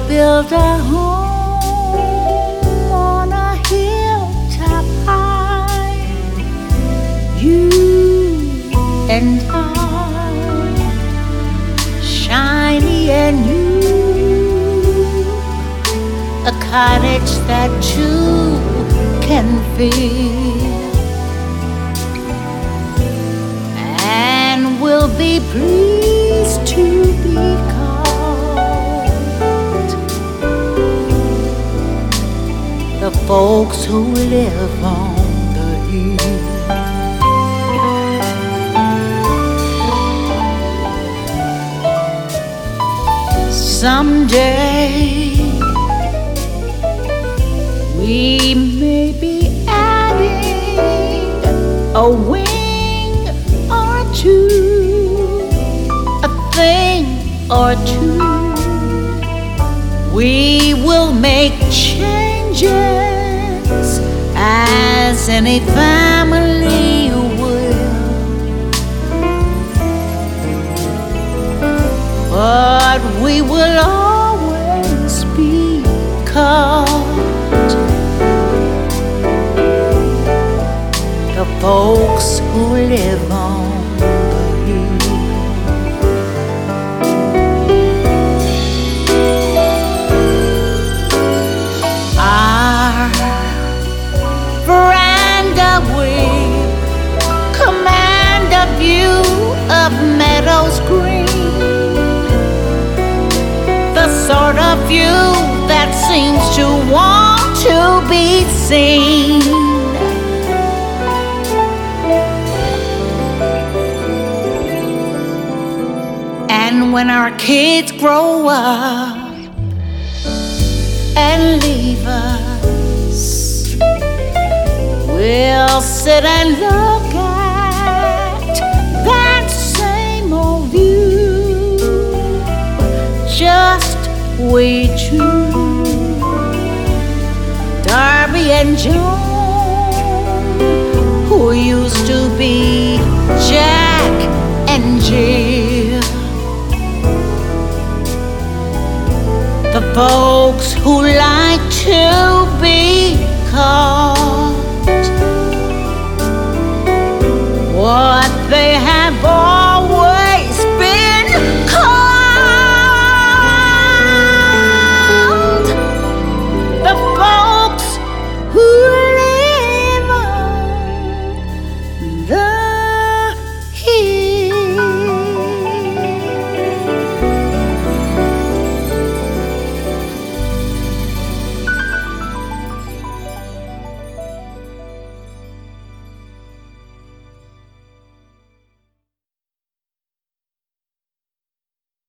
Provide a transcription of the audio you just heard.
build a home on a hilltop high, you and I, shiny and new, a cottage that two can fill, and we'll be pleased to be called the folks who live on the hill. Someday we may be adding a wing or two, a thing or two. We will make changes as any family will, but we will always be called the folks who live on the hill. Our veranda will command a view of meadows green, the sort of view that seems to want to be seen. And when our kids grow up and leave us, we'll sit and look at that same old view, just we two, Darby and Joan, who used to be Jack and Jill, the folks who like to be called